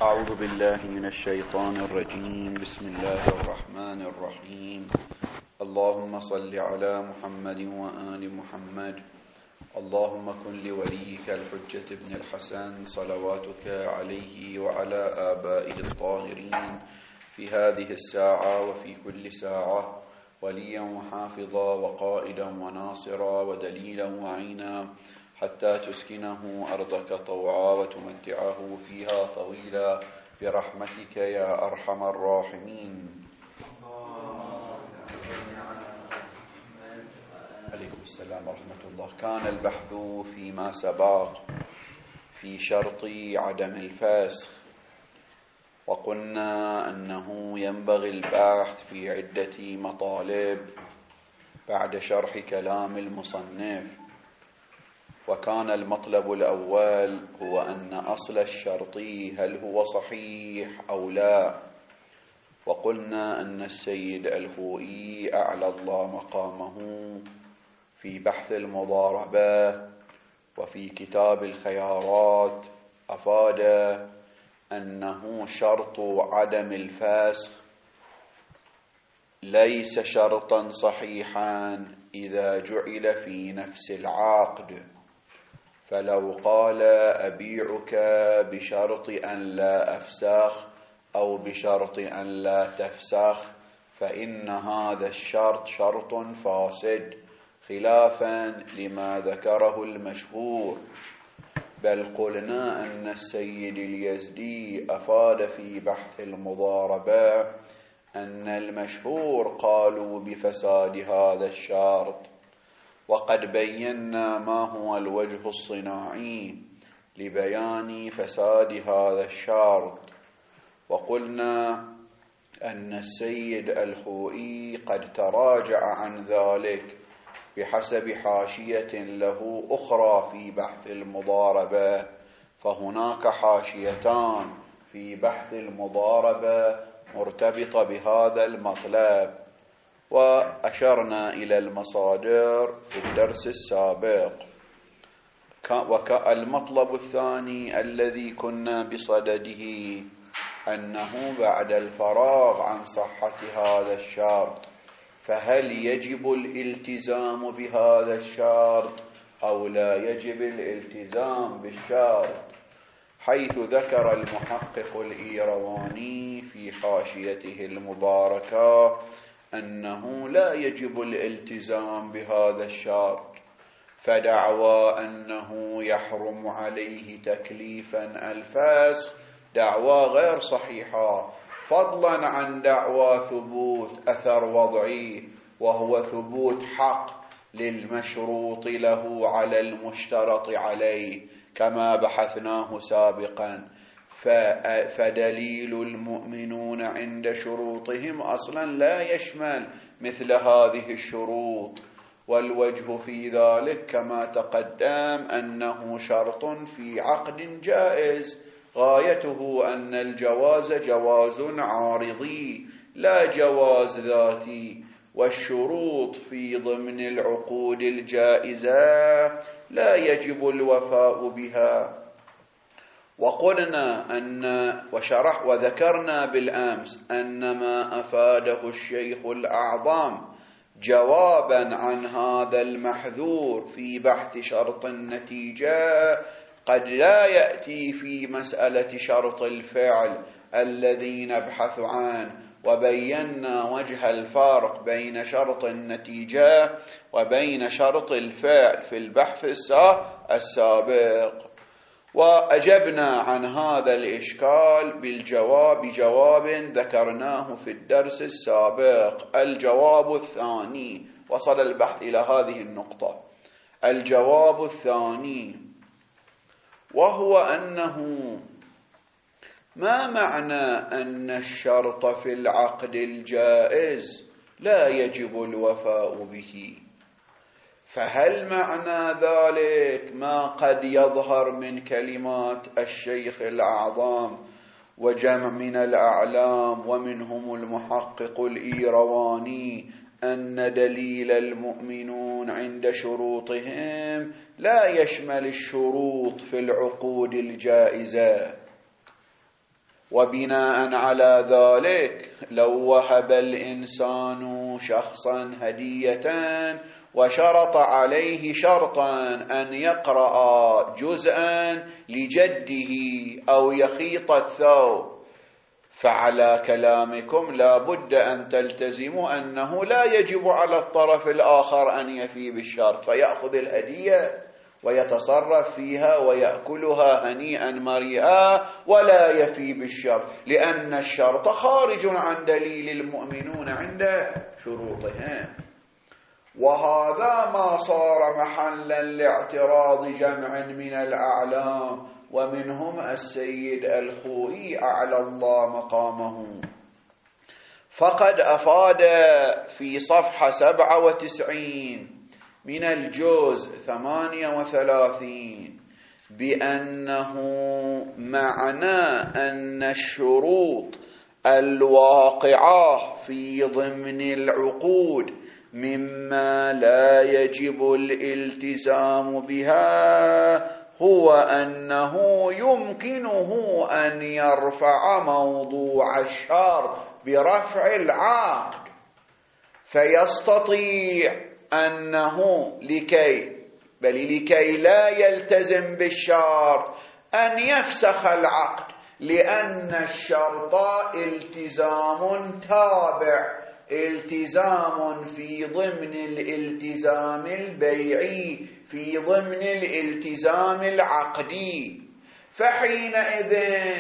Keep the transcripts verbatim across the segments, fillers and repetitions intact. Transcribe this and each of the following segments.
أعوذ بالله من الشيطان الرجيم. بسم الله الرحمن الرحيم. اللهم صل على محمد وآل محمد. اللهم كن لوليك الحجة بن الحسن صلواتك عليه وعلى آبائه الطاهرين في هذه الساعة وفي كل ساعة وليا وحافظا وقائدا وناصرا ودليلا وعينا حتى تسكنه أرضك طوعا وتمتعه فيها طويلا برحمتك يا أرحم الراحمين. عليكم السلام ورحمة الله. كان البحث فيما سبق في شرط عدم الفسخ، وقلنا أنه ينبغي البحث في عدة مطالب بعد شرح كلام المصنف. وكان المطلب الأول هو أن أصل الشرط هل هو صحيح أو لا، وقلنا أن السيد الخوئي أعلى الله مقامه في بحث المضاربة وفي كتاب الخيارات أفاد أنه شرط عدم الفسخ ليس شرطا صحيحا إذا جعل في نفس العقد. فلو قال أبيعك بشرط أن لا أفسخ أو بشرط أن لا تفسخ فإن هذا الشرط شرط فاسد خلافا لما ذكره المشهور. بل قلنا أن السيد اليزدي أفاد في بحث المضاربة أن المشهور قالوا بفساد هذا الشرط، وقد بينا ما هو الوجه الصناعي لبيان فساد هذا الشرط. وقلنا أن السيد الخوئي قد تراجع عن ذلك بحسب حاشية له أخرى في بحث المضاربة، فهناك حاشيتان في بحث المضاربة مرتبطة بهذا المطلب، وأشرنا إلى المصادر في الدرس السابق. والمطلب الثاني الذي كنا بصدده أنه بعد الفراغ عن صحة هذا الشرط فهل يجب الالتزام بهذا الشرط أو لا يجب الالتزام بالشرط، حيث ذكر المحقق الإيرواني في حاشيته المباركة أنه لا يجب الالتزام بهذا الشرط، فدعوى أنه يحرم عليه تكليفا الفسخ دعوى غير صحيحة، فضلا عن دعوى ثبوت أثر وضعي وهو ثبوت حق للمشروط له على المشترط عليه كما بحثناه سابقا. فدليل المؤمنون عند شروطهم أصلا لا يشمل مثل هذه الشروط، والوجه في ذلك كما تقدم أنه شرط في عقد جائز غايته أن الجواز جواز عارضي لا جواز ذاتي، والشروط في ضمن العقود الجائزة لا يجب الوفاء بها. وقلنا أن وشرح وذكرنا بالأمس أن ما أفاده الشيخ الأعظم جوابا عن هذا المحذور في بحث شرط النتيجة قد لا يأتي في مسألة شرط الفعل الذي نبحث عنه، وبينا وجه الفارق بين شرط النتيجة وبين شرط الفعل في البحث السابق. وأجبنا عن هذا الإشكال بالجواب بجواب ذكرناه في الدرس السابق. الجواب الثاني، وصل البحث إلى هذه النقطة، الجواب الثاني وهو أنه ما معنى أن الشرط في العقد الجائز لا يجب الوفاء به؟ فهل معنى ذلك ما قد يظهر من كلمات الشيخ الأعظم وجمع من الأعلام ومنهم المحقق الإيرواني أن دليل المؤمنون عند شروطهم لا يشمل الشروط في العقود الجائزة؟ وبناء على ذلك لو وهب الإنسان شخصا هدية وشرط عليه شرطا أن يقرأ جزءا لجده أو يخيط الثوب، فعلى كلامكم لا بد أن تلتزموا أنه لا يجب على الطرف الآخر أن يفي بالشرط، فيأخذ الهدية ويتصرف فيها ويأكلها هنيئا مريئا ولا يفي بالشرط، لأن الشرط خارج عن دليل المؤمنون عند شروطهم. وهذا ما صار محلا لاعتراض جمع من الأعلام، ومنهم السيد الخوئي أعلى الله مقامه، فقد أفاد في صفحة سبعة وتسعين من الجزء ثمانية وثلاثين بأنه معنى أن الشروط الواقعة في ضمن العقود مما لا يجب الالتزام بها هو أنه يمكنه أن يرفع موضوع الشرط برفع العقد، فيستطيع أنه لكي بل لكي لا يلتزم بالشرط أن يفسخ العقد، لأن الشرط التزام تابع، التزام في ضمن الالتزام البيعي، في ضمن الالتزام العقدي، فحينئذ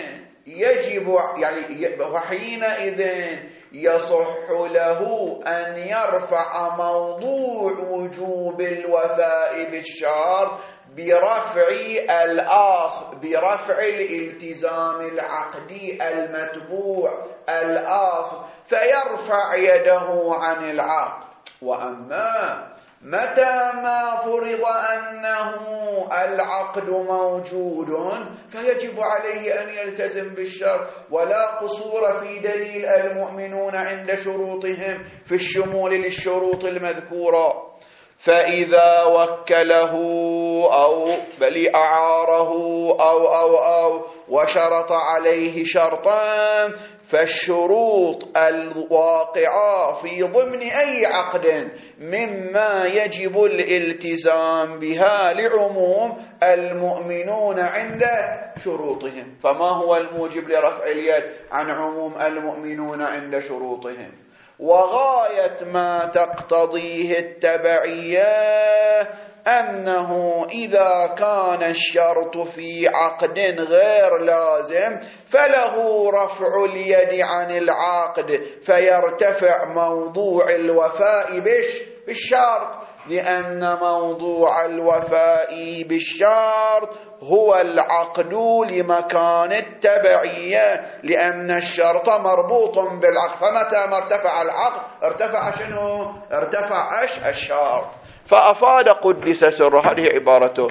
يجب يعني وحينئذ يصح له أن يرفع موضوع وجوب الوفاء بالشرط برفع الأصل، برفع الالتزام العقدي المتبوع الأصل، فيرفع يده عن العقد. وأما متى ما فرض أنه العقد موجود فيجب عليه أن يلتزم بالشرط، ولا قصور في دليل المؤمنون عند شروطهم في الشمول للشروط المذكورة. فإذا وكله أو بل أعاره أو أو أو وشرط عليه شرطا، فالشروط الواقعة في ضمن أي عقد مما يجب الالتزام بها لعموم المؤمنون عند شروطهم. فما هو الموجب لرفع اليد عن عموم المؤمنون عند شروطهم؟ وغاية ما تقتضيه التبعية أنه إذا كان الشرط في عقد غير لازم فله رفع اليد عن العقد، فيرتفع موضوع الوفاء بالشرط، لأن موضوع الوفاء بالشرط هو العقد لمكان التبعية، لأن الشرط مربوط بالعقد، فمتى ما ارتفع العقد ارتفع شنو؟ ارتفع ايش؟ الشرط. فأفاد قدس سره. هذه عبارته.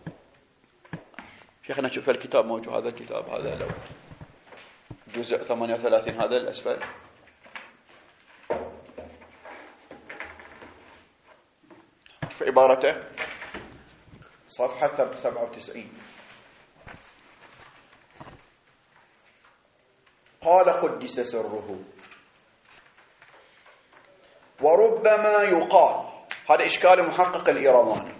شيخنا شوف الكتاب موجود، هذا الكتاب هذا لو جزء ثمانية وثلاثين هذا الأسفل، في عبارته صفحة سبعة وتسعين قال قدس سره: وربما يقال، هذا إشكال محقق الإيراني،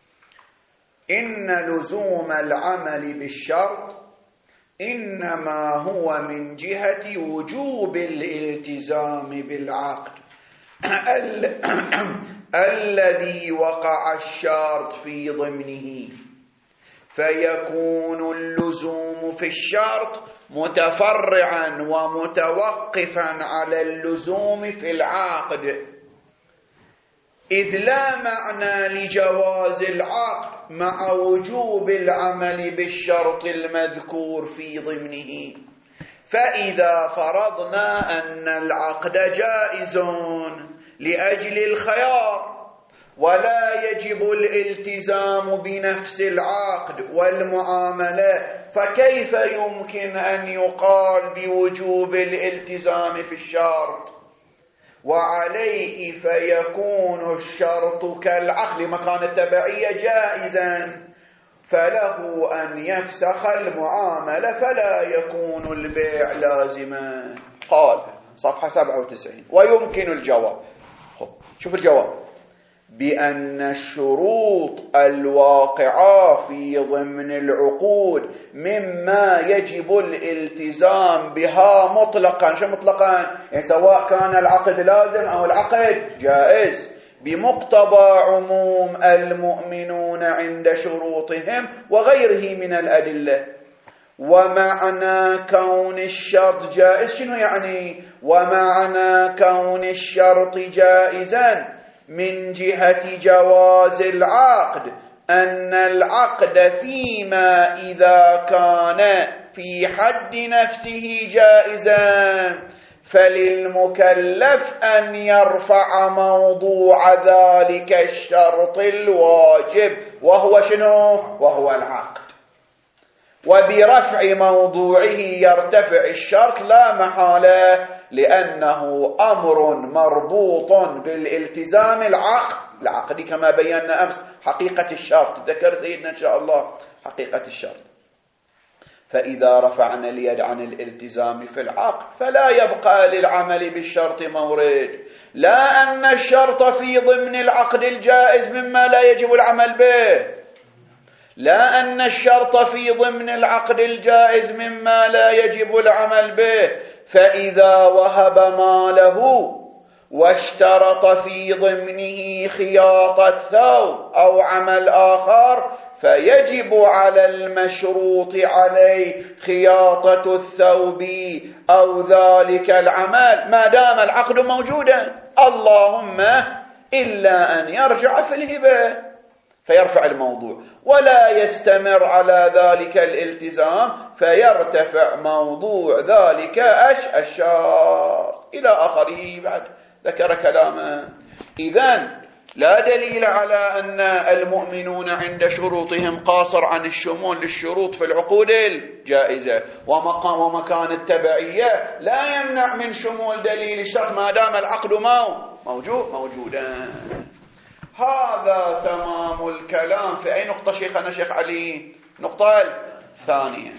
إن لزوم العمل بالشرط إنما هو من جهة وجوب الالتزام بالعقد ال... الذي وقع الشرط في ضمنه، فيكون اللزوم في الشرط متفرعا ومتوقفا على اللزوم في العقد، إذ لا معنى لجواز العقد مع وجوب العمل بالشرط المذكور في ضمنه. فإذا فرضنا أن العقد جائز لأجل الخيار ولا يجب الالتزام بنفس العقد والمعاملة، فكيف يمكن أن يقال بوجوب الالتزام في الشرط؟ وعليه فيكون الشرط كالعقد مكان التبعية جائزا، فله أن يفسخ المعاملة فلا يكون البيع لازما. قال صفحة سبعة وتسعين: ويمكن الجواب. شوف الجواب: بأن الشروط الواقعة في ضمن العقود مما يجب الالتزام بها مطلقا. شو مطلقا؟ يعني سواء كان العقد لازم أو العقد جائز، بمقتضى عموم المؤمنون عند شروطهم وغيره من الأدلة. ومعنى كون الشرط جائز شنو يعني؟ ومعنى كون الشرط جائزا من جهة جواز العقد أن العقد فيما إذا كان في حد نفسه جائزا فللمكلف أن يرفع موضوع ذلك الشرط الواجب وهو شنو؟ وهو العقد. وبرفع موضوعه يرتفع الشرط لا محالة، لأنه أمر مربوط بالالتزام العقد العقد كما بينا أمس حقيقة الشرط. ذكر سيدنا إن شاء الله حقيقة الشرط. فإذا رفعنا اليد عن الالتزام في العقد فلا يبقى للعمل بالشرط مورد، لا أن الشرط في ضمن العقد الجائز مما لا يجب العمل به، لا أن الشرط في ضمن العقد الجائز مما لا يجب العمل به. فإذا وهب ماله واشترط في ضمنه خياط الثوب أو عمل آخر فيجب على المشروط عليه خياطة الثوب أو ذلك العمل ما دام العقد موجودا، اللهم إلا أن يرجع في الهبة فيرفع الموضوع، ولا يستمر على ذلك الالتزام فيرتفع موضوع ذلك الشرط إلى آخره. بعد ذكر كلاما. إذن لا دليل على أن المؤمنون عند شروطهم قاصر عن الشمول للشروط في العقود الجائزة، ومكان التبعية لا يمنع من شمول دليل الشرط ما دام العقد موجود موجودا. هذا تمام الكلام. في أي نقطة شيخنا شيخ علي؟ نقطة الثانية.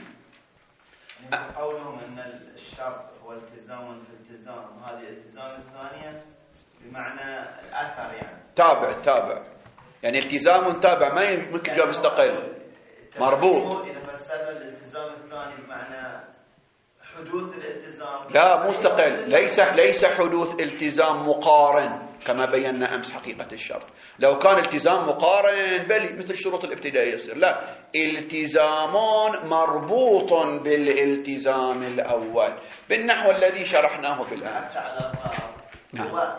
قولهم أن الشرط هو التزام في التزام، هذه الالتزام الثانية بمعنى الأثر يعني تابع تابع يعني التزام تابع ما يمكن جواب مستقل مربوط. إذا فسرنا الالتزام الثاني بمعنى حدوث الالتزام لا مستقل، ليس ليس حدوث التزام مقارن كما بينا أمس حقيقة الشرط. لو كان التزام مقارن بل مثل الشروط الابتدائية يصير، لا، التزام مربوط بالالتزام الأول بالنحو الذي شرحناه بالآن. نعم. هو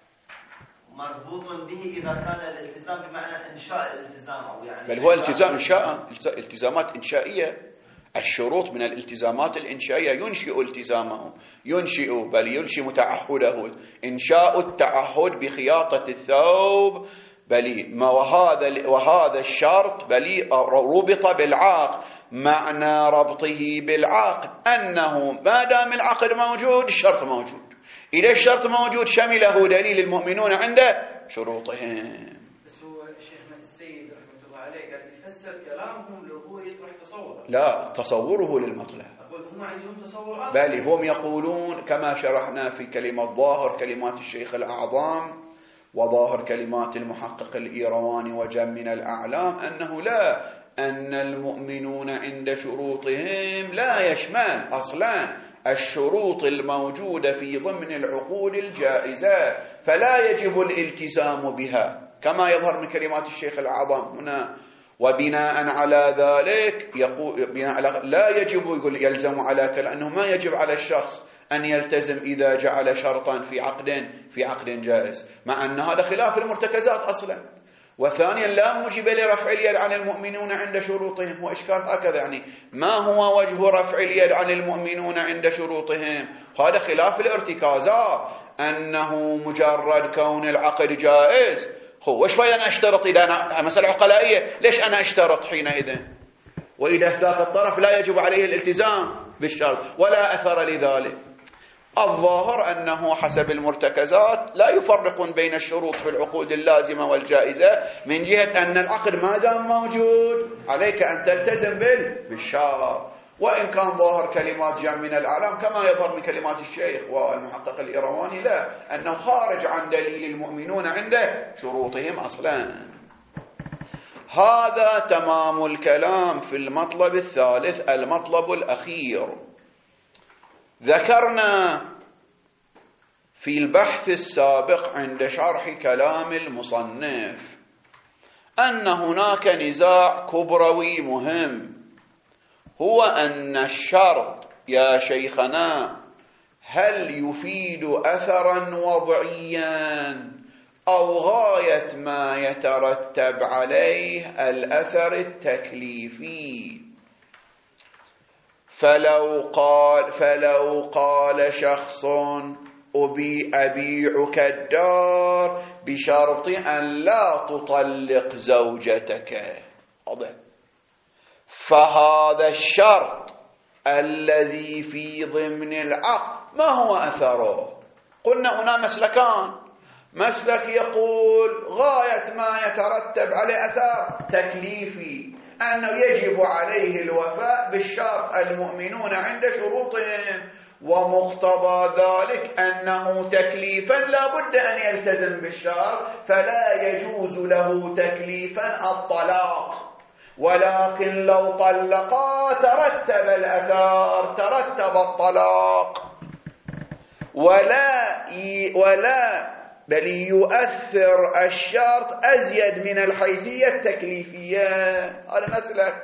مربوط به إذا كان الالتزام بمعنى إنشاء الالتزام أو يعني بل هو التزام إنشاء، التزامات إنشائية. الشروط من الالتزامات الإنشائية ينشئ التزامه، ينشئ بل ينشئ تعهده، إنشاء التعهد بخياطة الثوب بل ما وهذا وهذا الشرط بل ربط بالعقد. معنى ربطه بالعقد أنه ما دام العقد موجود الشرط موجود، إذا الشرط موجود شمله دليل المؤمنون عند شروطهم. بس هو شيخنا السيد رحمة الله عليه قاعد يفسر كلامهم لو هو يطرح تصوره. لا، تصوره للمطلع. أقول هم عندهم تصور آخر. بل هم يقولون كما شرحنا في كلمة ظاهر كلمات الشيخ الأعظم وظاهر كلمات المحقق الإيرواني وجم من الأعلام أنه لا، أن المؤمنون عند شروطهم لا يشمل أصلا الشروط الموجودة في ضمن العقود الجائزة، فلا يجب الالتزام بها كما يظهر من كلمات الشيخ الأعظم هنا. وبناء على ذلك يقول بناء على لا يجب يقول يلزم على لأنه ما يجب على الشخص أن يلتزم إذا جعل شرطا في عقد في عقد جائز، مع أن هذا خلاف المرتكزات أصلا. وثانيا لا موجب لرفع اليد عن المؤمنون عند شروطهم، وإشكال هكذا يعني ما هو وجه رفع اليد عن المؤمنون عند شروطهم؟ هذا خلاف الارتكازات، أنه مجرد كون العقد جائز هو وش فايدة أنا أشترط؟ إذا أنا مسألة عقلائية ليش أنا أشترط حينئذ؟ وإذا ذاك الطرف لا يجب عليه الالتزام بالشرط ولا أثر لذلك. الظاهر أنه حسب المرتكزات لا يفرقون بين الشروط في العقود اللازمة والجائزة، من جهة أن العقد ما دام موجود عليك أن تلتزم بالشرط. وإن كان ظاهر كلمات جمع من الأعلام كما يظهر من كلمات الشيخ والمحقق الإيرواني لا، أنه خارج عن دليل المؤمنون عند شروطهم أصلا. هذا تمام الكلام في المطلب الثالث. المطلب الأخير، ذكرنا في البحث السابق عند شرح كلام المصنف أن هناك نزاع كبروي مهم، هو أن الشرط يا شيخنا هل يفيد أثرا وضعيا أو غاية ما يترتب عليه الأثر التكليفي. فلو قال, فلو قال شخص أبي أبيعك الدار بشرط أن لا تطلق زوجتك، فهذا الشرط الذي في ضمن العقد ما هو أثره؟ قلنا هنا مسلكان، مسلك يقول غاية ما يترتب عليه أثر تكليفي، أنه يجب عليه الوفاء بالشرط، المؤمنون عند شروطهم، ومقتضى ذلك أنه تكليفا لا بد أن يلتزم بالشرط، فلا يجوز له تكليفا الطلاق. ولكن لو طلقا ترتب الأثار، ترتب الطلاق، ولا ولا بل يؤثر الشرط أزيد من الحيثية التكليفية. هذا مسلك.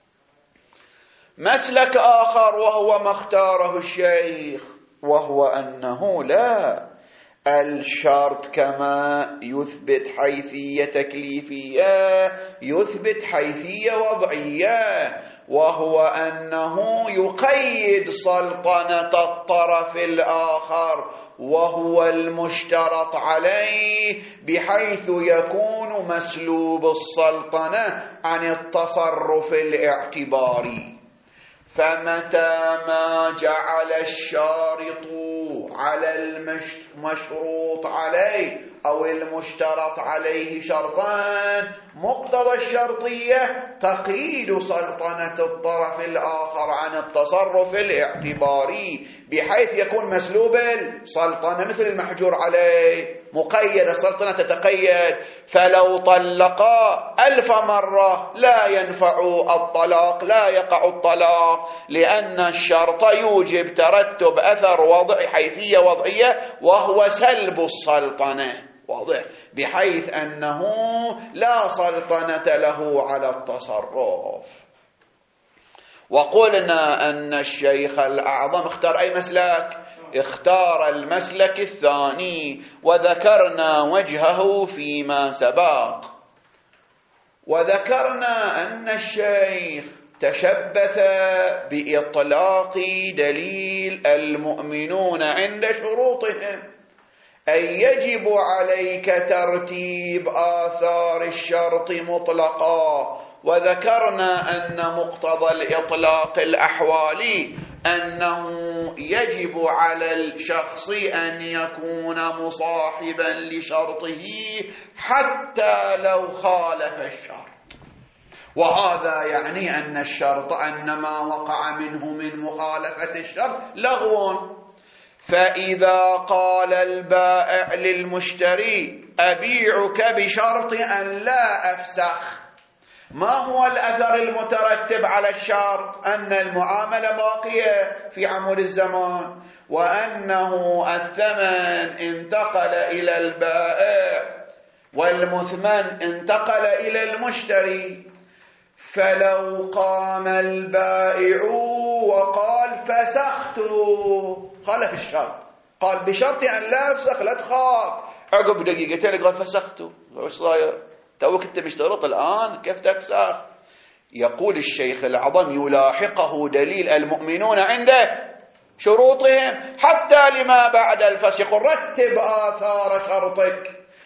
مسلك آخر وهو ما اختاره الشيخ، وهو أنه لا، الشرط كما يثبت حيثية تكليفية يثبت حيثية وضعية، وهو أنه يقيد سلطنة الطرف الآخر وهو المشترط عليه، بحيث يكون مسلوب السلطنة عن التصرف الاعتباري. فمتى ما جعل الشارط على المشروط عليه أو المشترط عليه شرطان، مقتضى الشرطية تقييد سلطنة الطرف الآخر عن التصرف الاعتباري، بحيث يكون مسلوب السلطنة مثل المحجور عليه، مقيد السلطنة تتقيد. فلو طلقا ألف مرة لا ينفع الطلاق، لا يقع الطلاق، لأن الشرط يوجب ترتب أثر وضع حيثية وضعية وهو سلب السلطنة، واضح، بحيث أنه لا سلطنة له على التصرف. وقلنا أن الشيخ الأعظم اختار أي مسلك؟ اختار المسلك الثاني، وذكرنا وجهه فيما سبق. وذكرنا أن الشيخ تشبث بإطلاق دليل المؤمنون عند شروطهم، أي يجب عليك ترتيب آثار الشرط مطلقا. وذكرنا أن مقتضى الإطلاق الأحوالي أنه يجب على الشخص أن يكون مصاحبا لشرطه حتى لو خالف الشرط، وهذا يعني أن الشرط أن ما وقع منه من مخالفة الشرط لغو. فإذا قال البائع للمشتري أبيعك بشرط أن لا أفسخ، ما هو الأثر المترتب على الشرط؟ أن المعاملة باقية في عمود الزمان، وأنه الثمن انتقل إلى البائع والمثمن انتقل إلى المشتري. فلو قام البائع وقال فسخت، خالف الشرط، قال بشرط أن لا أفسخ لا تخاف، عقب دقيقتين قال فسخت، وش صاير؟ توك انت مشترط الآن كيف تفسخ؟ يقول الشيخ العظم يلاحقه دليل المؤمنون عنده شروطهم حتى لما بعد الفسخ، رتب آثار شرطك،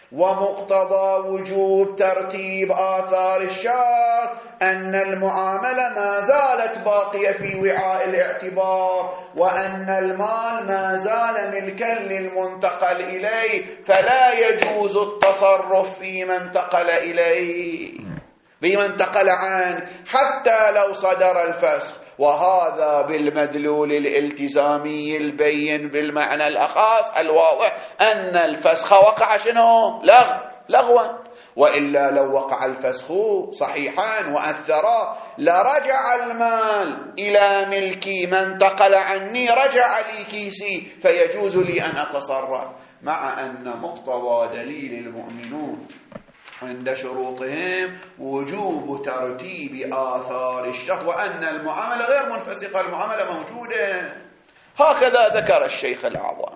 ومقتضى وجوب ترتيب آثار الشرط أن المعاملة ما زالت باقية في وعاء الاعتبار، وأن المال ما زال ملكا للمنتقل إليه، فلا يجوز التصرف فيما انتقل إليه بما انتقل عنه حتى لو صدر الفسخ. وهذا بالمدلول الالتزامي البين بالمعنى الأخص الواضح أن الفسخ وقع شنو؟ لغو لغوا. وإلا لو وقع الفسخ صحيحا وأثرا لرجع المال إلى ملكي، من انتقل عني رجع لي كيسي، فيجوز لي أن أتصرف. مع أن مقتضى دليل المؤمنون عند شروطهم وجوب ترتيب آثار الشرط، وأن المعاملة غير منفسخة، المعاملة موجودة. هكذا ذكر الشيخ الأعظم.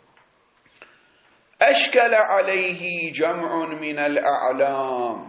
أشكل عليه جمع من الأعلام،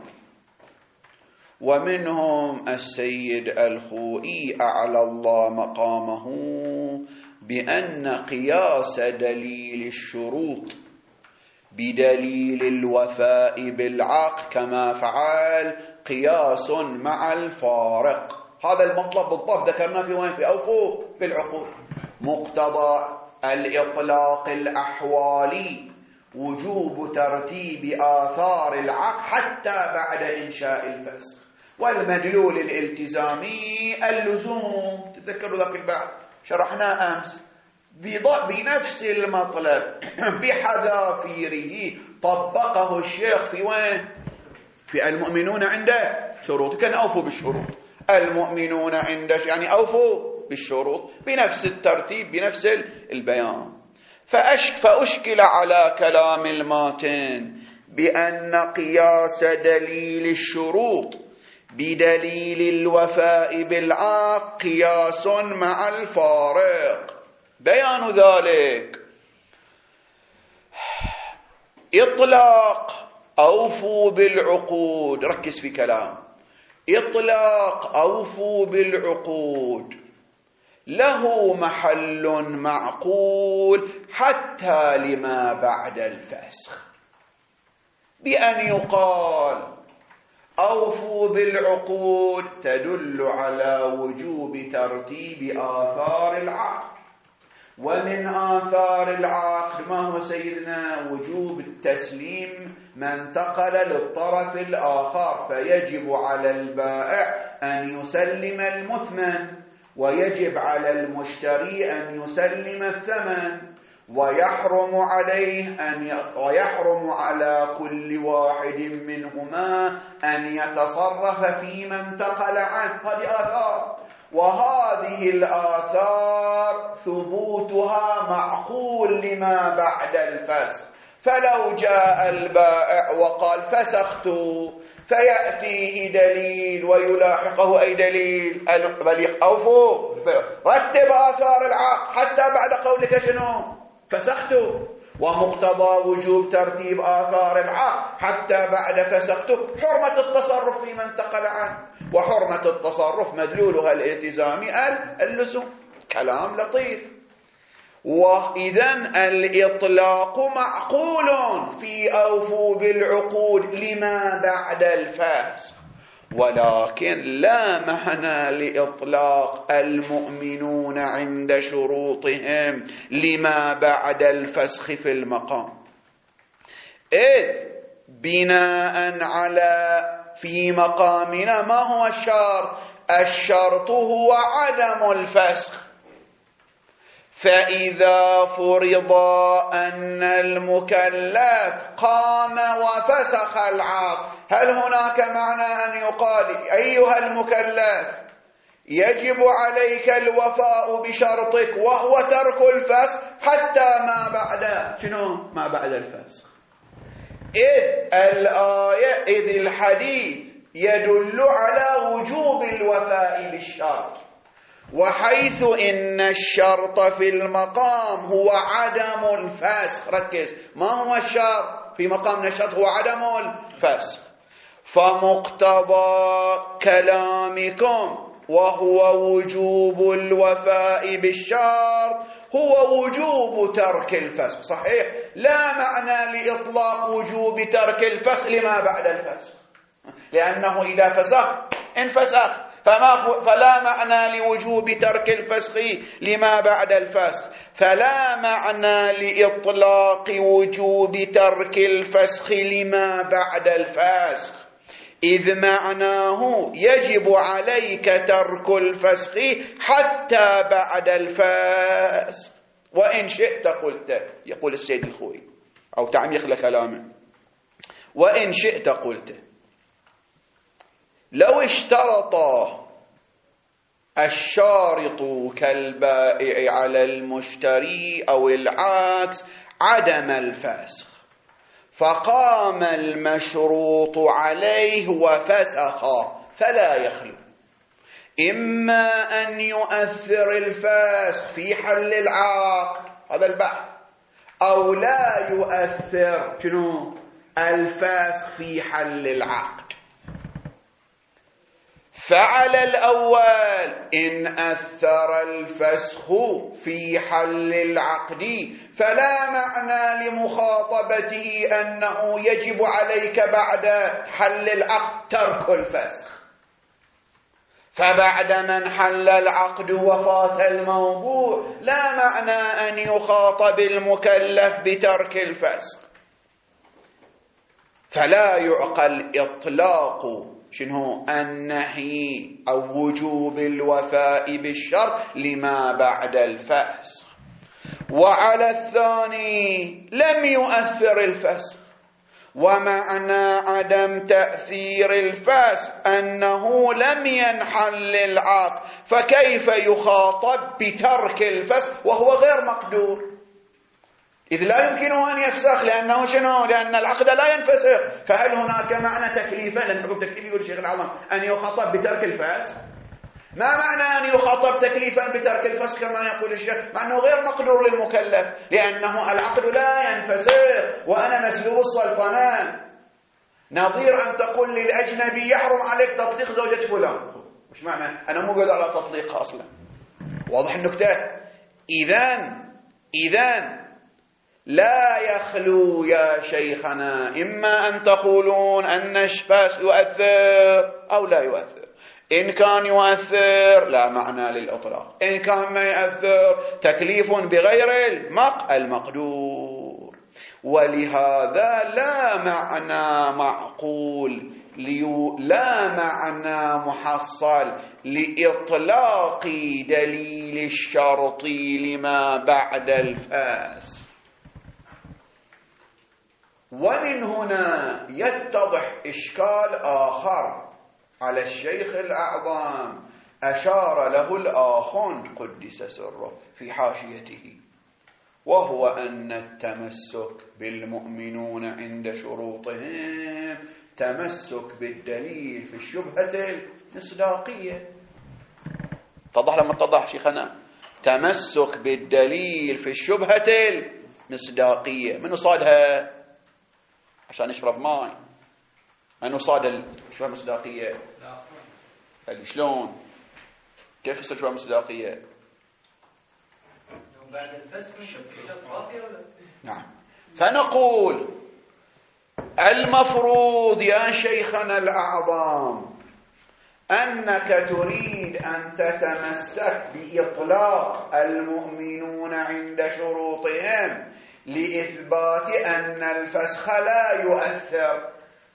ومنهم السيد الخوئي أعلى الله مقامه بأن قياس دليل الشروط بدليل الوفاء بالعقد كما فعل قياس مع الفارق. هذا المطلب بالضبط ذكرناه في وين؟ في أوفوا بالعقود. مقتضى الإطلاق الأحوالي وجوب ترتيب آثار العقد حتى بعد إنشاء الفسخ، والمدلول الالتزامي اللزوم. تذكروا ذاك البعض شرحناه أمس بنفس المطلب بحذافيره، طبقه الشيخ في وين؟ في المؤمنون عنده شروط. كان أوفوا بالشروط، المؤمنون عنده يعني أوفوا بالشروط بنفس الترتيب بنفس البيان. فأشك فأشكل على كلام الماتن بأن قياس دليل الشروط بدليل الوفاء بالعقد قياس مع الفارق. بيان ذلك إطلاق أوفوا بالعقود، ركز في كلام، إطلاق أوفوا بالعقود له محل معقول حتى لما بعد الفسخ، بأن يقال أوفوا بالعقود تدل على وجوب ترتيب آثار العقد، ومن آثار العقد ما هو سيدنا؟ وجوب التسليم ما انتقل للطرف الآخر، فيجب على البائع أن يسلم المثمن، ويجب على المشتري أن يسلم الثمن، ويحرم عليه أن ي... ويحرم على كل واحد منهما أن يتصرف فيما انتقل عنه. هذه آثار، وهذه الآثار ثبوتها معقول لما بعد الفسخ. فلو جاء البائع وقال فسخت، فيأتيه دليل ويلاحقه أي دليل؟ بل أوفوا رتب آثار العقد حتى بعد قولك شنو؟ فسخت. ومقتضى وجوب ترتيب آثار العقد حتى بعد فسخت حرمة التصرف فيما انتقل عنه، وحرمة التصرف مدلولها الالتزامي اللزوم. كلام لطيف. وإذن الإطلاق معقول في أوفوا بالعقود لما بعد الفسخ، ولكن لا معنى لإطلاق المؤمنون عند شروطهم لما بعد الفسخ في المقام، إذ بناء على في مقامنا ما هو الشرط؟ الشرط هو عدم الفسخ. فإذا فرض أن المكلف قام وفسخ العقد، هل هناك معنى أن يقال أيها المكلف يجب عليك الوفاء بشرطك وهو ترك الفسخ حتى ما بعد شنو؟ ما بعد الفسخ. إذ الآية إذ الحديث يدل على وجوب الوفاء بالشرط، وحيث إن الشرط في المقام هو عدم الفسخ. ركز، ما هو الشرط في مقامنا؟ الشرط هو عدم الفسخ. فمقتضى كلامكم وهو وجوب الوفاء بالشرط هو وجوب ترك الفسخ. صحيح، لا معنى لإطلاق وجوب ترك الفسخ لما بعد الفسخ، لأنه إذا فسخ انفسخ، فما فلا معنى لوجوب ترك الفسخ لما بعد الفسخ، فلا معنى لإطلاق وجوب ترك الفسخ لما بعد الفسخ، إذ معناه يجب عليك ترك الفسخ حتى بعد الفسخ وإن شئت قلت. يقول السيد الخوئي أو تعميق لكلامه: وإن شئت قلت. لو اشترط الشارط كالبائع على المشتري أو العكس عدم الفسخ، فقام المشروط عليه وفسخ، فلا يخلو إما أن يؤثر الفسخ في حل العقد، هذا البحث، أو لا يؤثر شنو الفسخ في حل العقد. فعلى الأول إن أثر الفسخ في حل العقد فلا معنى لمخاطبته أنه يجب عليك بعد حل العقد ترك الفسخ، فبعد من حل العقد وفات الموضوع لا معنى أن يخاطب المكلف بترك الفسخ. فلا يعقل إطلاق شنو النهي أو وجوب الوفاء بالشرط لما بعد الفسخ. وعلى الثاني لم يؤثر الفسخ، ومعنى عدم تأثير الفسخ أنه لم ينحل العقد، فكيف يخاطب بترك الفسخ وهو غير مقدور؟ إذ لا يمكنه أن يفسخ، لأنه شنو؟ لأن العقد لا ينفسخ. فهل هناك معنى تكليفا؟ لأن حكم تكليف يقول الشيخ العظام أن يخاطب بترك الفسخ. ما معنى أن يخاطب تكليفا بترك الفسخ كما يقول الشيخ؟ مع أنه غير مقدور للمكلف، لأنه العقد لا ينفسخ وأنا مسلوب السلطنة. نظير أن تقول للأجنبي يحرم عليك تطليق زوجة فلان. مش معنى أنا مو قادر على تطليقها أصلا. واضح النكتة؟ إذن إذن لا يخلو يا شيخنا إما أن تقولون أن الفسخ يؤثر أو لا يؤثر. إن كان يؤثر لا معنى للإطلاق، إن كان ما يؤثر تكليف بغير المقدور. ولهذا لا معنى معقول لا معنى محصل لإطلاق دليل الشرط لما بعد الفسخ. ومن هنا يتضح إشكال آخر على الشيخ الأعظم أشار له الآخون قدس سره في حاشيته، وهو أن التمسك بالمؤمنون عند شروطهم تمسك بالدليل في الشبهة المصداقية. اتضح لما اتضح شيخنا؟ تمسك بالدليل في الشبهة المصداقية. من صادها عشان يشرب ماء؟ من صاد الشبهة المصداقية؟ اللي شلون كيف يصير شبهة مصداقية؟ بعد الفسخ شرط باقي ولا؟ نعم. فنقول المفروض يا شيخنا الأعظم أنك تريد أن تتمسك بإطلاق المؤمنون عند شروطهم لإثبات أن الفسخ لا يؤثر،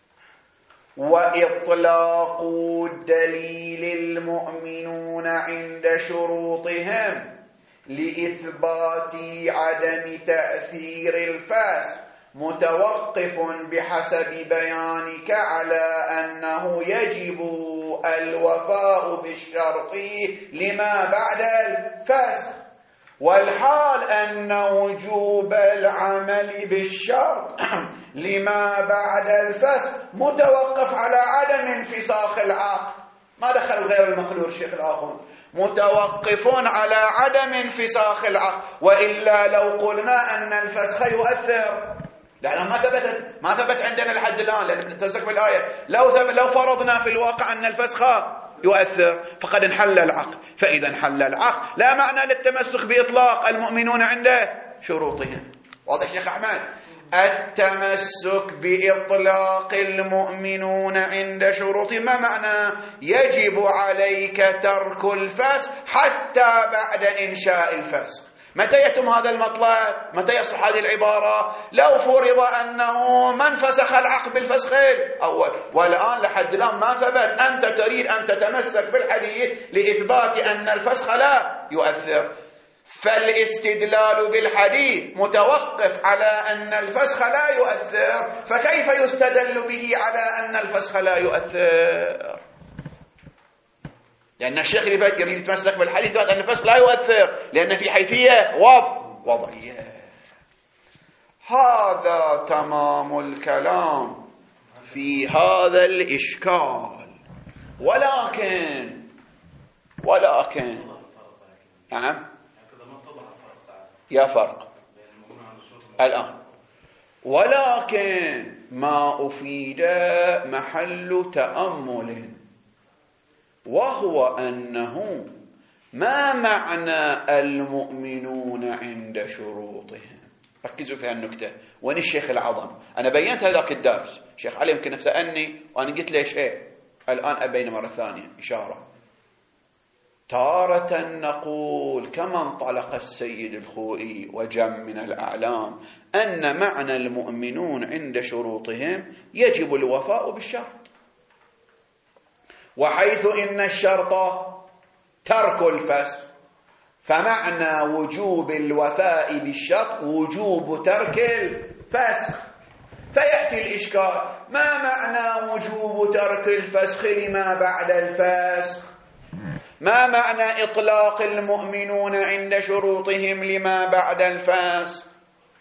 وإطلاق دليل المؤمنون عند شروطهم لإثبات عدم تأثير الفسخ متوقف بحسب بيانك على أنه يجب الوفاء بالشرط لما بعد الفسخ، والحال أن وجوب العمل بالشرط لما بعد الفسخ متوقف على عدم انفساخ العقد. ما دخل غير المقدور الشيخ الآخر، متوقف على عدم انفساخ العقد. وإلا لو قلنا أن الفسخ يؤثر، لأنه ما ثبت ما ثبت عندنا لحد الآن، لأن تمسك بالآية. لو لو فرضنا في الواقع أن الفسخ يؤثر، فقد انحل العقد. فإذا انحل العقد لا معنى للتمسك بإطلاق المؤمنون عنده شروطهم. واضح شيخ أحمد؟ التمسك بإطلاق المؤمنون عند شروطهم ما معنى؟ يجب عليك ترك الفسخ حتى بعد إنشاء الفسخ. متى يتم هذا المطلب؟ متى يصح هذه العبارة؟ لو فرض أنه من فسخ العقد بالفسخ الأول، والآن لحد الآن ما ثبت، أنت تريد أن تتمسك بالحديث لإثبات أن الفسخ لا يؤثر، فالاستدلال بالحديث متوقف على أن الفسخ لا يؤثر، فكيف يستدل به على أن الفسخ لا يؤثر؟ لأن الشيخ اللي يريد يتمسك بالحديث يثبت أن الفسخ لا يؤثر، لأن في حيثية وضع وضعية. هذا تمام الكلام في هذا الإشكال. ولكن ولكن نعم يا فرق الآن، ولكن ما أفيد محل تأمل، وهو أنه ما معنى المؤمنون عند شروطهم. ركزوا في هالنكتة. وين الشيخ العظم؟ أنا بينت هذاك الدرس، الشيخ علي يمكن سألني وأنا قلت له شيء، الآن أبين مرة ثانية إشارة. تارة نقول كما انطلق السيد الخوئي وجم من الأعلام أن معنى المؤمنون عند شروطهم يجب الوفاء بالشرط، وحيث إن الشرط ترك الفسخ فمعنى وجوب الوفاء بالشرط وجوب ترك الفسخ. فيأتي الإشكال، ما معنى وجوب ترك الفسخ لما بعد الفسخ؟ ما معنى إطلاق المؤمنون عند شروطهم لما بعد الفسخ؟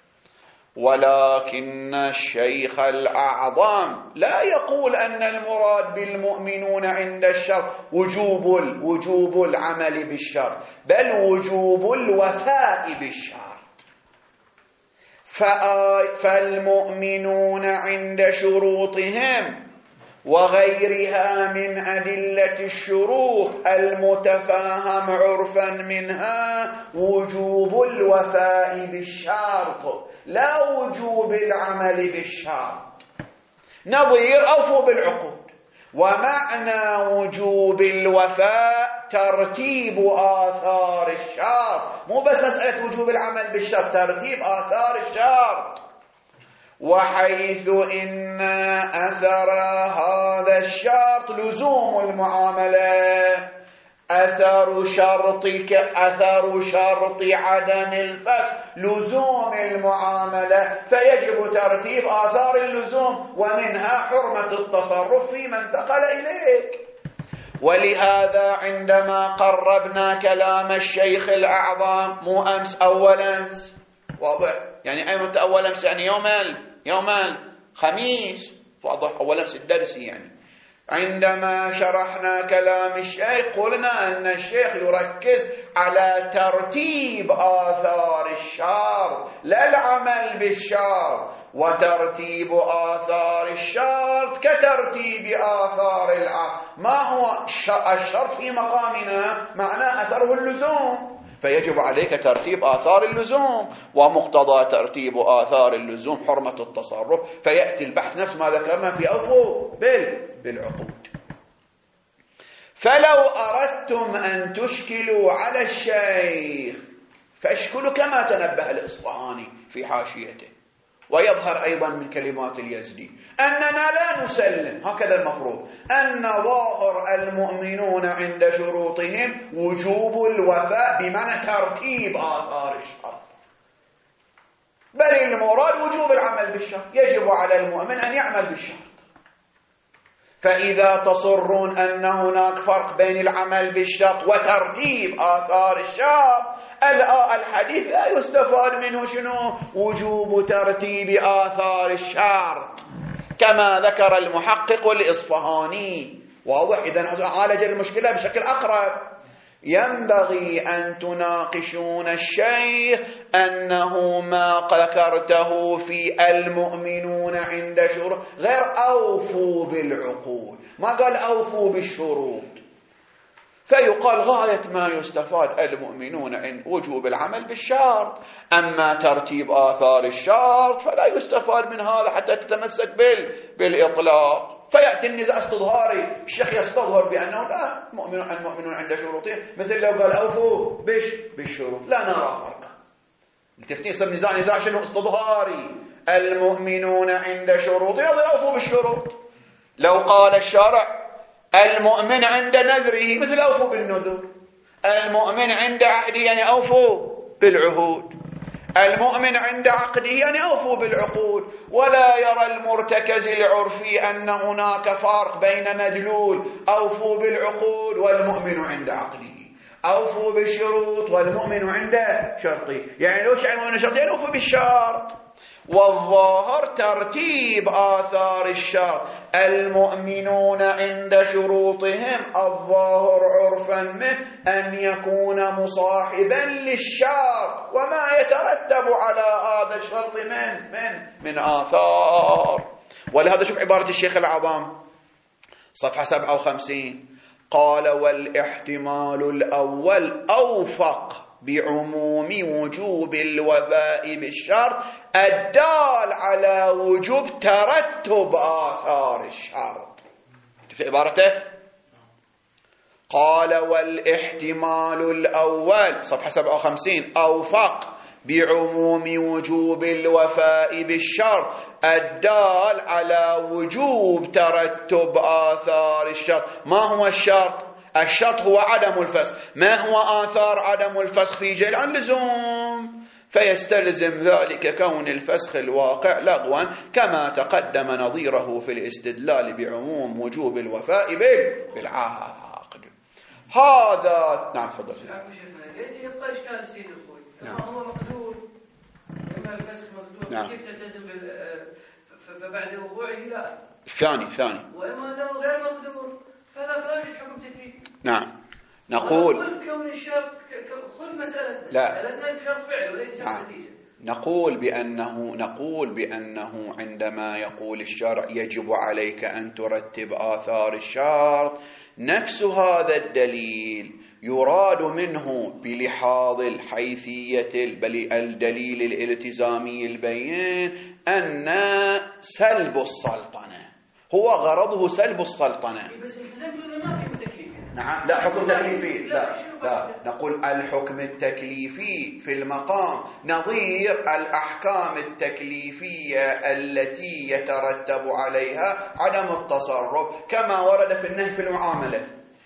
ولكن الشيخ الأعظم لا يقول أن المراد بالمؤمنون عند الشرط وجوب وجوب العمل بالشرط، بل وجوب الوفاء بالشرط. فالمؤمنون عند شروطهم وغيرها من أدلة الشروط المتفاهم عرفا منها وجوب الوفاء بالشرط لا وجوب العمل بالشرط. نظير أوفوا بالعقود. ومعنى وجوب الوفاء ترتيب آثار الشرط، مو بس مسألة وجوب العمل بالشرط، ترتيب آثار الشرط. وحيث إن أثر هذا الشرط لزوم المعاملة، أثر شرطك أثر شرط عدم الفسخ لزوم المعاملة، فيجب ترتيب آثار اللزوم ومنها حرمة التصرف في من انتقل إليك. ولهذا عندما قربنا كلام الشيخ الأعظم مو أمس أول أمس، واضح يعني أي متى أول أمس؟ يعني يوم يوم الخميس، واضح أول أمس الدرس. يعني عندما شرحنا كلام الشيخ قلنا أن الشيخ يركز على ترتيب آثار الشرط لا العمل بالشرط، وترتيب آثار الشرط كترتيب آثار العقد. ما هو الشرط في مقامنا؟ معناه أثره اللزوم، فيجب عليك ترتيب آثار اللزوم، ومقتضى ترتيب آثار اللزوم حرمة التصرف. فيأتي البحث نفس ما ذكرنا في أوفو بالعقود. فلو أردتم أن تشكلوا على الشيخ فاشكلوا كما تنبه الإصفهاني في حاشيته، ويظهر أيضا من كلمات اليزدي أننا لا نسلم، هكذا المفروض أن ظاهر المؤمنون عند شروطهم وجوب الوفاء بمعنى ترتيب آثار الشرط، بل المراد وجوب العمل بالشرط، يجب على المؤمن أن يعمل بالشرط. فإذا تصرون أن هناك فرق بين العمل بالشرط وترتيب آثار الشرط، الحديث لا يستفاد منه شنو؟ وجوب ترتيب آثار الشرط كما ذكر المحقق الإصفهاني. واضح؟ إذن عالج المشكلة بشكل أقرب. ينبغي أن تناقشون الشيخ أنه ما ذكرته في المؤمنون عند شروط غير أوفوا بالعقود، ما قال أوفوا بالشروط. فيقال غاية ما يستفاد المؤمنون إن وجوب العمل بالشرط، أما ترتيب آثار الشرط فلا يستفاد من هذا حتى تتمسك بال... بالإطلاق. فيأتي النزاع استظهاري، الشيخ يستظهر بأنه لا، المؤمنون المؤمنون عند شروطهم، مثل لو قال أوفوا بش بالشروط، لا نرى فرقا. التفتيش يصير نزاع نزاع شنو؟ استظهاري. المؤمنون عند شروطهم أوفوا بالشروط. لو قال الشارع المؤمن عند نذره مثل أوفوا بالنذر، المؤمن عند عهده يعني أوفوا بالعهود، المؤمن عند عقده يعني أوفوا بالعقود. ولا يرى المرتكز العرفي أن هناك فرق بين مدلول أوفوا بالعقود والمؤمن عند عقده، أوفوا بالشروط والمؤمن عند شرطه. يعني لو شيء المؤمن شرطه يعني أوفوا بالشرط. والظاهر ترتيب آثار الشرط، المؤمنون عند شروطهم الظاهر عرفا منه أن يكون مصاحبا للشرط وما يترتب على هذا الشرط من من من آثار. ولهذا شوف عبارة الشيخ العظام صفحة سبعة وخمسين، قال والاحتمال الأول أوفق بعموم وجوب الوفاء بالشرط الدال على وجوب ترتب آثار الشرط. في عبارته قال والاحتمال الأول صفحة سبعة وخمسين أوفق بعموم وجوب الوفاء بالشرط الدال على وجوب ترتب آثار الشرط. ما هو الشرط؟ الشرط هو عدم الفسخ. ما هو آثار عدم الفسخ في جيل عن لزوم؟ فيستلزم ذلك كون الفسخ الواقع لغوا كما تقدم نظيره في الاستدلال بعموم وجوب الوفاء بالعقد. هذا نعم تفضل. يبقى إشكال السيد الخوي. نعم. هو مقدور إما الفسخ مقدور. نعم. كيف تلتزم بال فبعد وقوعه لا. الثاني الثاني. وإما أنه غير مقدور فلا فاجد حكم تكليفي. نعم. نقول خذ كون الشرط خذ مسألة لا لأن الشرط فعل وليس نعم. نتيجة. نقول بأنه نقول بأنه عندما يقول الشرع يجب عليك أن ترتب آثار الشرط، نفس هذا الدليل يراد منه بلحاظ الحيثية الدليل الالتزامي البين أن سلب السلطنة هو غرضه سلب السلطنة. بس التزمت ولا ما في تكليف؟ نعم لا حكم تكليفي لا لا نقول الحكم التكليفي في المقام نظير الأحكام التكليفية التي يترتب عليها عدم التصرف كما ورد في النهي في المعاملة،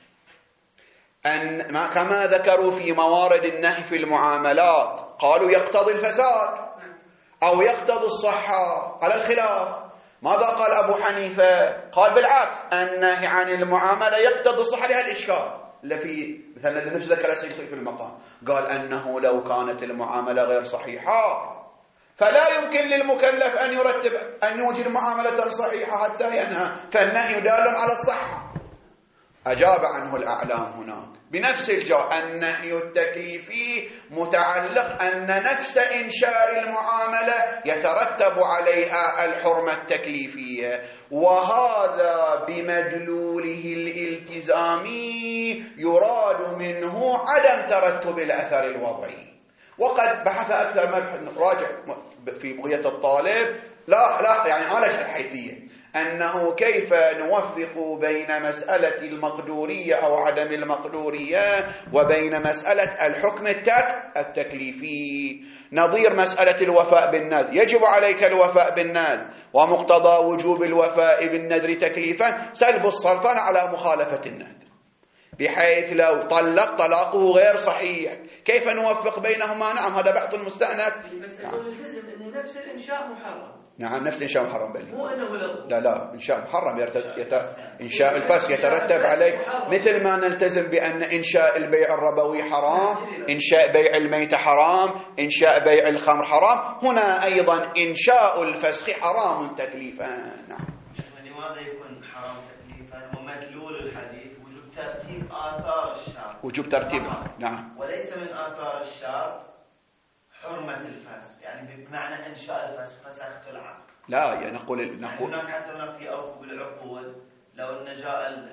أن كما ذكروا في موارد النهي في المعاملات قالوا يقتضي الفساد أو يقتضي الصحة على الخلاف. ماذا قال أبو حنيفة؟ قال بالعكس النهي عن المعاملة يقتضي الصحة. لها الإشكال اللي في مثلا اللي نفس ذكر السيد في المقام، قال أنه لو كانت المعاملة غير صحيحة فلا يمكن للمكلف أن يرتب أن يوجد معاملة صحيحة حتى ينهى، فالنهي دال على الصحة. أجاب عنه الأعلام هناك بنفس الجواب النهي التكليفي متعلق أن نفس إنشاء المعاملة يترتب عليها الحرمة التكليفية، وهذا بمدلوله الالتزامي يراد منه عدم ترتب الأثر الوضعي. وقد بحث أكثر من راجع في بغية الطالب لا لا يعني على الحيثية أنه كيف نوفق بين مسألة المقدورية أو عدم المقدورية وبين مسألة الحكم التك التكليفي. نظير مسألة الوفاء بالنذر، يجب عليك الوفاء بالنذر ومقتضى وجوب الوفاء بالنذر تكليفا سلب السلطنة على مخالفة النذر، بحيث لو طلق طلاقه غير صحيح كيف نوفق بينهما؟ نعم هذا بحث مستأنف. بس نلتزم أن نفس الإنشاء محرم. نعم نفس إنشاء محرم بل مو أنه لغو. لا لا إنشاء محرم يرتد... يت... إنشاء الفسخ يترتب عليه، مثل ما نلتزم بأن إنشاء البيع الربوي حرام، إنشاء بيع الميت حرام، إنشاء بيع الخمر حرام، هنا أيضا إنشاء الفسخ حرام تكليفا. نعم. لماذا يكون حرام تكليفا ومدلول الحديث وجوب ترتيب آثار الشرع؟ وجوب ترتيب نعم، وليس من آثار الشرع حرمة الفسخ، يعني بمعنى إنشاء الفسخ فسخت العقد. لا يعني نقول نقول هناك حتى هناك في أوفوا بالعقود لو أن جاء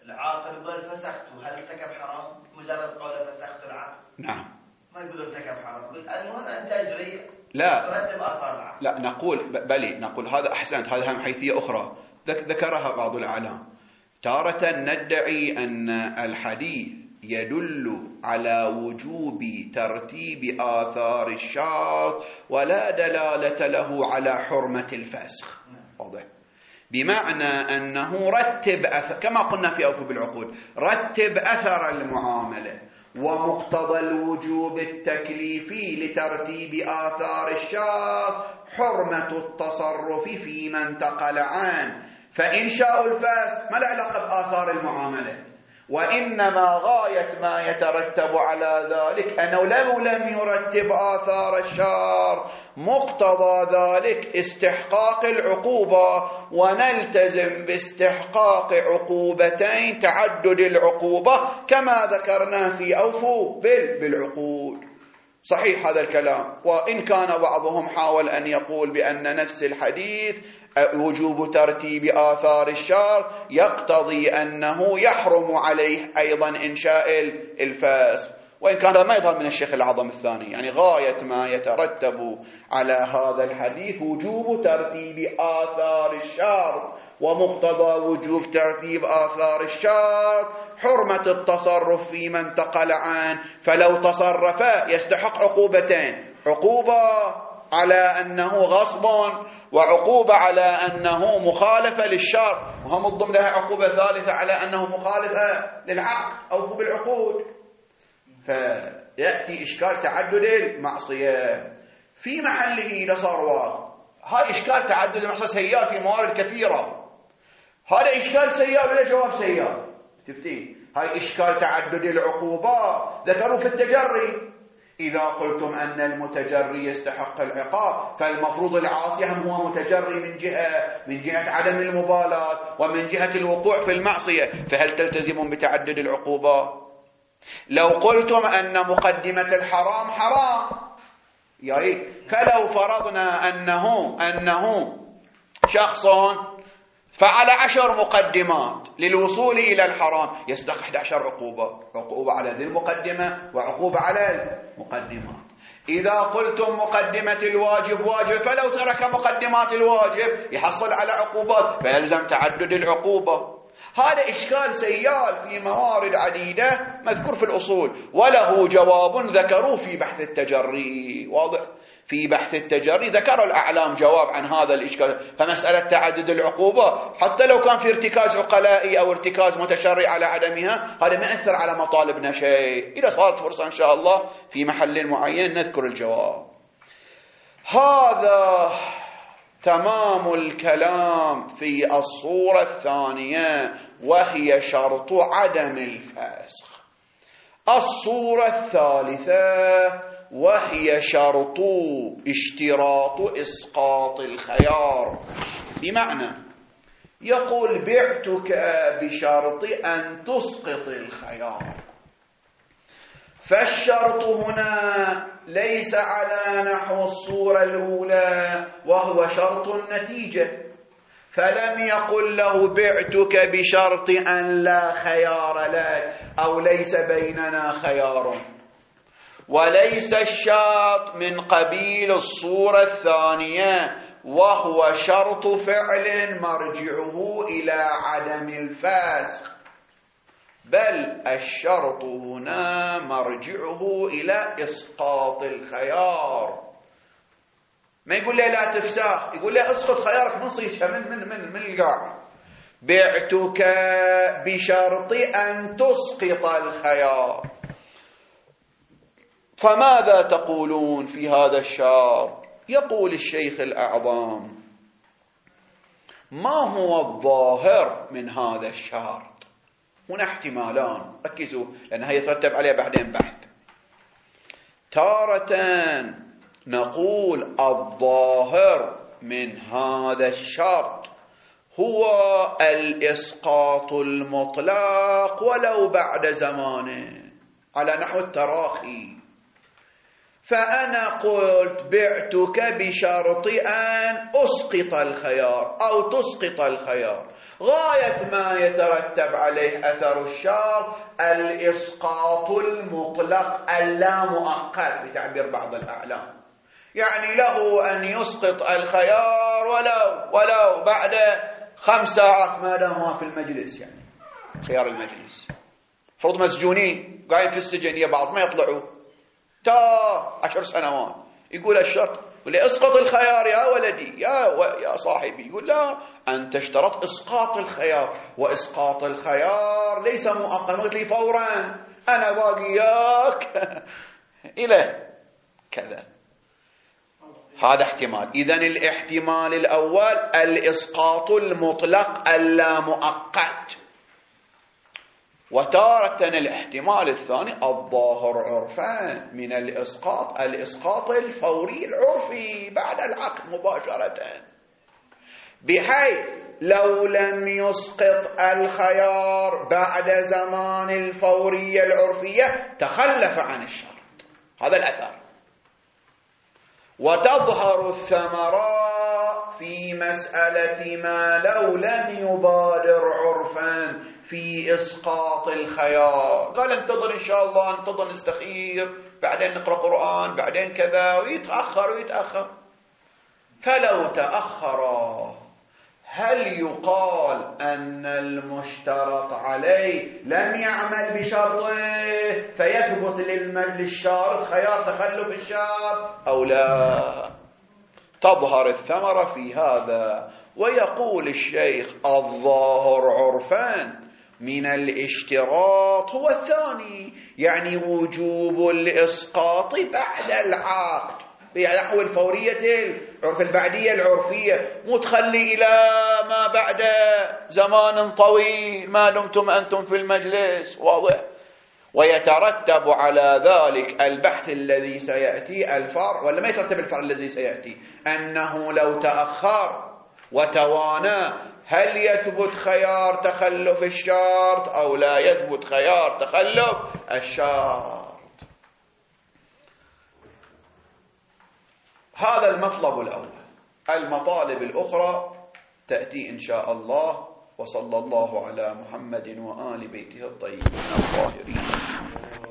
العاقل يقول فسخت، هل ارتكب حرام؟ مجرد قوله فسخت العقد. نعم. ما يقول ارتكب حرام، يقول المهم أن تجري لا ترتب آثار العقد. لا نقول بلي نقول هذا أحسنت، هذا هم حيثية أخرى ذكرها بعض الأعلام. تارة ندعي أن الحديث يدل على وجوب ترتيب آثار الشرط ولا دلالة له على حرمة الفسخ. واضح؟ بمعنى أنه رتب أثر، كما قلنا في أوفوا بالعقود، رتب أثر المعاملة، ومقتضى الوجوب التكليفي لترتيب آثار الشرط حرمة التصرف فيما انتقل عنه. فإنشاء الفسخ ما له علاقة بآثار المعاملة، وإنما غاية ما يترتب على ذلك أنه لو لم يرتب آثار الشر مقتضى ذلك استحقاق العقوبة، ونلتزم باستحقاق عقوبتين تعدد العقوبة كما ذكرنا في أوفوا بالعقود. صحيح هذا الكلام، وإن كان بعضهم حاول أن يقول بأن نفس الحديث وجوب ترتيب آثار الشر يقتضي أنه يحرم عليه أيضا إنشاء الفسخ، وإن كان ما يظهر من الشيخ العظم الثاني. يعني غاية ما يترتب على هذا الحديث وجوب ترتيب آثار الشر، ومقتضى وجوب ترتيب آثار الشر حرمة التصرف في من انتقل عنه. فلو تصرف يستحق عقوبتين، عقوبة على أنه غصب، وعقوبة على أنه مخالفة للشرع، وهم ضمنها عقوبة ثالثة على أنه مخالفة للعقد أو بالعقود. فيأتي إشكال تعدد المعصية في محله إذا صار واضح. هاي إشكال تعدد المعصية سيال في موارد كثيرة، هذا إشكال سيال ولا جواب سيال؟ تفتين هاي إشكال تعدد العقوبات ذكروا في التجري. إذا قلتم أن المتجري يستحق العقاب فالمفروض العاصي هم هو متجري من جهة من جهة عدم المبالاة ومن جهة الوقوع في المعصية، فهل تلتزمون بتعدد العقوبة؟ لو قلتم أن مقدمة الحرام حرام، يعني فلو فرضنا أنه أنه شخص فعل عشر مقدمات للوصول إلى الحرام يستحق إحدى عشرة عقوبة، عقوبة على ذي المقدمة وعقوبة على المقدمات. إذا قلتم مقدمة الواجب واجب فلو ترك مقدمات الواجب يحصل على عقوبات، فيلزم تعدد العقوبة. هذا إشكال سيال في موارد عديدة مذكور في الأصول، وله جواب ذكروا في بحث التجري. واضح؟ في بحث التجري ذكر الأعلام جواب عن هذا الإشكال. فمسألة تعدد العقوبة حتى لو كان في ارتكاز عقلائي أو ارتكاز متشرع على عدمها، هذا ما أثر على مطالبنا شيء. إذا صارت فرصة إن شاء الله في محل معين نذكر الجواب. هذا تمام الكلام في الصورة الثانية وهي شرط عدم الفسخ. الصورة الثالثة وهي شرط اشتراط إسقاط الخيار، بمعنى يقول بعتك بشرط أن تسقط الخيار، فالشرط هنا ليس على نحو الصورة الأولى وهو شرط النتيجة، فلم يقل له بعتك بشرط أن لا خيار لك أو ليس بيننا خيار، وليس الشرط من قبيل الصورة الثانية وهو شرط فعل مرجعه إلى عدم الفسخ، بل الشرط هنا مرجعه إلى إسقاط الخيار. ما يقول لي لا تفسخ، يقول لي اسقط خيارك من صيتها من من من من القاع. بعتك بشرط أن تسقط الخيار، فماذا تقولون في هذا الشرط؟ يقول الشيخ الأعظم: ما هو الظاهر من هذا الشرط؟ هنا احتمالان، ركزوا لأنها يترتب عليها بعدين بحث. تارة نقول الظاهر من هذا الشرط هو الإسقاط المطلق ولو بعد زمان على نحو التراخي. فأنا قلت بعتك بشرط أن أسقط الخيار أو تسقط الخيار، غاية ما يترتب عليه أثر الشرط الإسقاط المطلق اللا مؤقت بتعبير بعض الأعلام، يعني له أن يسقط الخيار ولو ولو بعد خمس ساعات ما دام هو في المجلس، يعني خيار المجلس. فرض مسجونين قاعدين في السجن يا بعض ما يطلعوا تا عشر سنوات، يقول الشرط يقول اسقط الخيار يا ولدي يا و... يا صاحبي، يقول لا أنت اشترط إسقاط الخيار، وإسقاط الخيار ليس مؤقتا، قلت لي فورا أنا باقياك إلى كذا. هذا احتمال. إذن الاحتمال الأول الإسقاط المطلق اللا مؤقت، وتارة الاحتمال الثاني الظاهر عرفا من الإسقاط الإسقاط الفوري العرفي بعد العقد مباشرة، بحيث لو لم يسقط الخيار بعد زمان الفورية العرفية تخلف عن الشرط. هذا الأثر. وتظهر الثمرة في مسألة ما لو لم يبادر عرفا في إسقاط الخيار، قال انتظر إن شاء الله، انتظر نستخير، بعدين نقرأ قرآن، بعدين كذا، ويتأخر ويتأخر. فلو تأخر هل يقال أن المشترط عليه لم يعمل بشرطه فيثبت للشارط خيار تخلف الشرط أو لا؟ تظهر الثمرة في هذا. ويقول الشيخ الظاهر عرفان من الاشتراط هو الثاني، يعني وجوب الإسقاط بعد العقد بنحو الفورية العرف البعدية العرفية، متخلي إلى ما بعد زمان طويل ما دمتم أنتم في المجلس. واضح. ويترتب على ذلك البحث الذي سيأتي الفرع، ولا ما يترتب الفرع الذي سيأتي، أنه لو تأخر وتوانى هل يثبت خيار تخلف الشرط أو لا يثبت خيار تخلف الشرط. هذا المطلب الأول. المطالب الأخرى تأتي إن شاء الله. وصلى الله على محمد وآل بيته الطيبين الطاهرين.